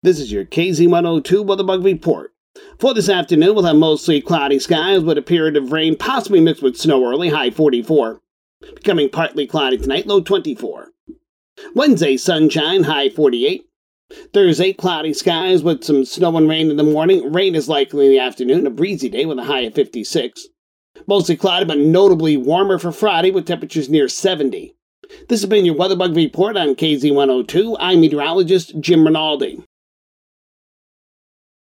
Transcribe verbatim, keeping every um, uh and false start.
This is your K Z one oh two Weather Bug Report. For this afternoon, we'll have mostly cloudy skies with a period of rain, possibly mixed with snow early, high forty-four. Becoming partly cloudy tonight, low twenty-four. Wednesday, sunshine, high forty-eight. Thursday, cloudy skies with some snow and rain in the morning. Rain is likely in the afternoon, a breezy day with a high of fifty-six. Mostly cloudy, but notably warmer for Friday with temperatures near seventy. This has been your Weather Bug Report on K Z one oh two. I'm meteorologist Jim Rinaldi.